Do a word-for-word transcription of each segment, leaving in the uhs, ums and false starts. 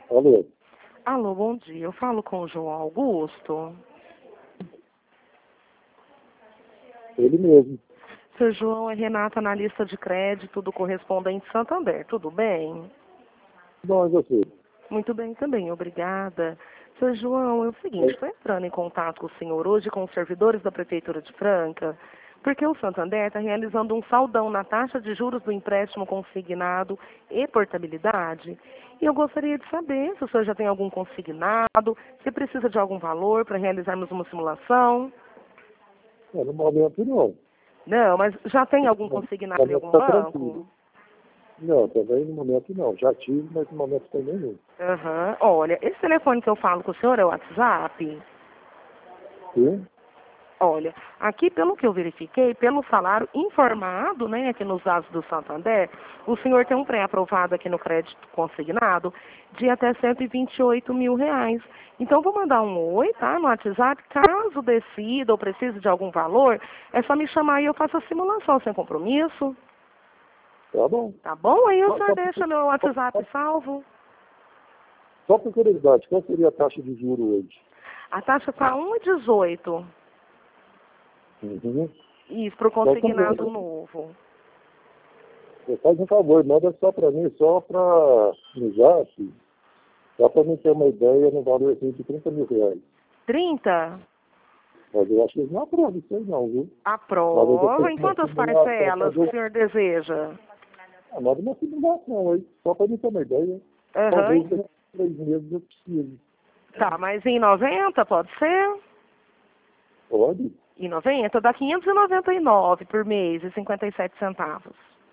Alô? Alô, bom dia. Eu falo com o João Augusto. Ele mesmo. Seu João, é Renata, analista de crédito do Correspondente Santander. Tudo bem? Bom, e você? Muito bem também, obrigada. Seu João, é o seguinte, estou entrando em contato com o senhor hoje com os servidores da Prefeitura de Franca, porque o Santander está realizando um saldão na taxa de juros do empréstimo consignado e portabilidade. E eu gostaria de saber se o senhor já tem algum consignado, se precisa de algum valor para realizarmos uma simulação. É, no momento não. Não, mas já tem algum No consignado em momento algum tá banco? tranquilo. Não, também no momento não. Já tive, mas no momento também não. Aham. Olha, esse telefone que eu falo com o senhor é o WhatsApp? Sim? Olha, aqui pelo que eu verifiquei, pelo salário informado, né, aqui nos dados do Santander, o senhor tem um pré-aprovado aqui no crédito consignado de até cento e vinte e oito mil reais. Então, vou mandar um oi, tá, no WhatsApp. Caso decida ou precise de algum valor, é só me chamar e eu faço a simulação sem compromisso. Tá bom. Tá bom? Aí o Só, senhor só, deixa por- meu só, WhatsApp só, salvo. só por curiosidade, qual seria a taxa de juros hoje? A taxa está um e dezoito. Uhum. Isso, para o Então, também, consignado novo. você faz um favor, manda só para mim, só para no Zap, só para mim ter uma ideia no valor assim, de trinta mil reais. trinta? Mas eu acho que eles não aprovam isso aí não, viu? Talvez eu Aprova. tenha Em uma quantas simulação, parcelas que o fazer senhor deseja? ah, manda uma simulação aí, só para mim ter uma ideia. Aham. Talvez daqui a três meses eu precise. Tá, mas em noventa pode ser? Pode? Em noventa dá quinhentos e noventa e nove por mês e cinquenta e sete centavos.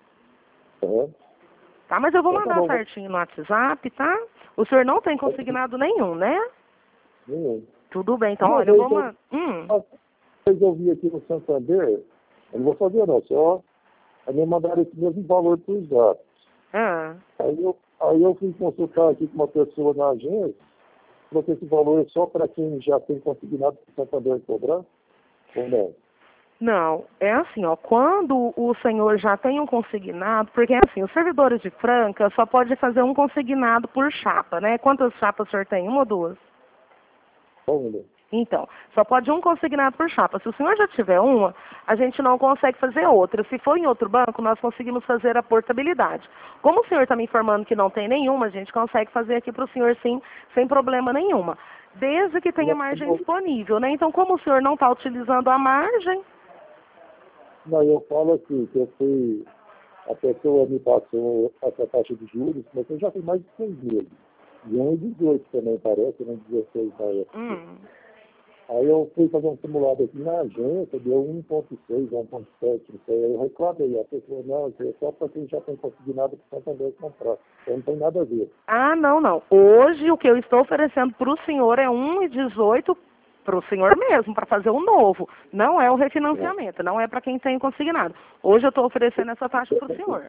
É. Tá, mas eu vou Então tá mandar bom, vou... certinho no WhatsApp, tá? O senhor não tem consignado nenhum, né? Nenhum. Tudo bem, então Uma olha, eu vez vou eu, mandar. Hum. uma vez eu vi aqui no Santander, eu não vou fazer não, só a me mandaram esse mesmo valor para os dados. Ah. Aí eu, aí eu fui consultar aqui com uma pessoa na agência, falou que esse valor é só para quem já tem consignado para o Santander cobrar, ou não? Não, é assim, ó, quando o senhor já tem um consignado, porque assim, os servidores de Franca só pode fazer um consignado por chapa, né? Quantas chapas o senhor tem? Uma ou duas? Ainda. Então, só pode um consignado por chapa. Se o senhor já tiver uma, a gente não consegue fazer outra. Se for em outro banco, nós conseguimos fazer a portabilidade. Como o senhor está me informando que não tem nenhuma, a gente consegue fazer aqui para o senhor sim, sem problema nenhuma. Desde que tenha Não, margem eu, disponível, né? Então, como o senhor não está utilizando a margem, não, eu falo assim, que eu fui, a pessoa me passou essa taxa de juros, mas eu já tenho mais de seis meses. E um e dezoito também parece, né? dezesseis na época. hum, Aí eu fui fazer um simulado aqui na agência, deu um ponto seis, um ponto sete, não sei. Aí eu reclamei. A pessoa, não, isso é só para quem já tem consignado para o Santander comprar. Então não tem nada a ver. ah, não, não. Hoje o que eu estou oferecendo para o senhor é um e dezoito para o senhor mesmo, para fazer o novo. Não é o refinanciamento, não é para quem tem consignado. Hoje eu estou oferecendo essa taxa para o senhor.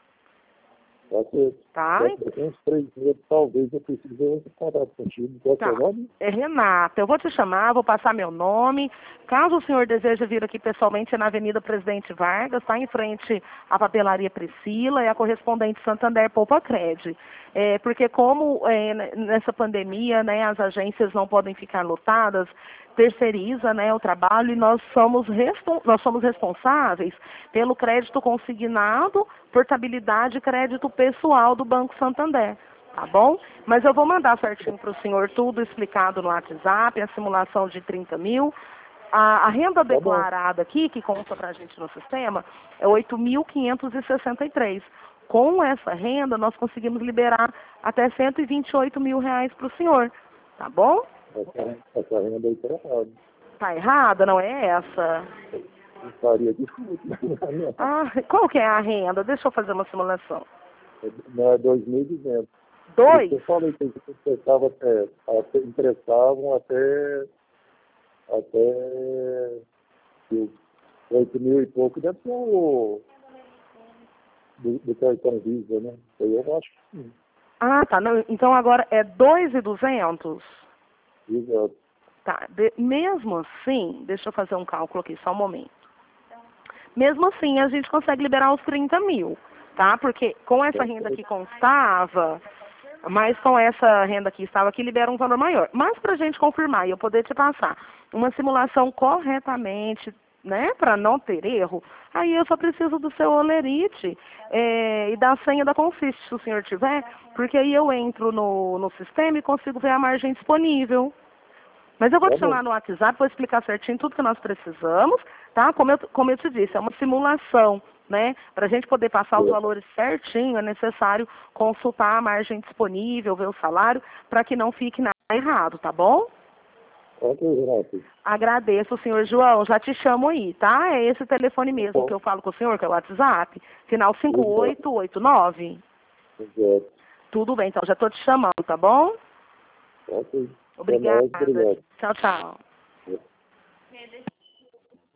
Pode ser. Tá? Daqui a uns três meses, talvez eu precise ter um contato contigo. Qual é o seu Tá. nome? É Renata, eu vou te chamar, vou passar meu nome. Caso o senhor deseje vir aqui pessoalmente, é na Avenida Presidente Vargas, está em frente à papelaria Priscila, é a correspondente Santander Poupa Cred. É, porque como é, nessa pandemia, né, as agências não podem ficar lotadas, terceiriza, né, o trabalho e nós somos, nós somos responsáveis pelo crédito consignado, portabilidade e crédito pessoal do Banco Santander. Tá bom? Mas eu vou mandar certinho para o senhor tudo explicado no WhatsApp, a simulação de trinta mil. A, a renda Tá bom. declarada aqui, que consta para a gente no sistema, é oito mil quinhentos e sessenta e três. Com essa renda, nós conseguimos liberar até cento e vinte e oito mil reais para o senhor. Tá bom? Essa, essa renda aí está errada. Tá errada, não é essa? Eu faria de tudo. Ah, qual que é a renda? Deixa eu fazer uma simulação. Não é dois mil e duzentos. Por isso que Dois? eu falei que eles emprestavam até, até, emprestavam até, até oito mil e pouco, deve ser o do, do cartão Visa, né? Aí eu acho que sim. Ah, tá. Não, então agora é dois mil e duzentos? Exato. Tá. De, mesmo assim, deixa eu fazer um cálculo aqui, só um momento. Mesmo assim, a gente consegue liberar os trinta mil, tá? Porque com essa renda que constava, Mas com essa renda que estava aqui, libera um valor maior. Mas para a gente confirmar e eu poder te passar uma simulação corretamente, né, para não ter erro, aí eu só preciso do seu olerite é, e da senha da Confist, se o senhor tiver, porque aí eu entro no, no sistema e consigo ver a margem disponível. Mas eu vou te chamar no WhatsApp, vou explicar certinho tudo que nós precisamos, tá? Como eu, como eu te disse, é uma simulação, né? Para a gente poder passar os valores certinho, é necessário consultar a margem disponível, ver o salário, para que não fique nada errado, tá bom? Ok, Renato. Agradeço, senhor João, já te chamo aí, tá? É esse telefone mesmo que eu falo com o senhor, que é o WhatsApp, final cinco oito oito nove. Exato. Tudo bem, então já estou te chamando, tá bom? Ok. Obrigada. Obrigado. Tchau, tchau. É.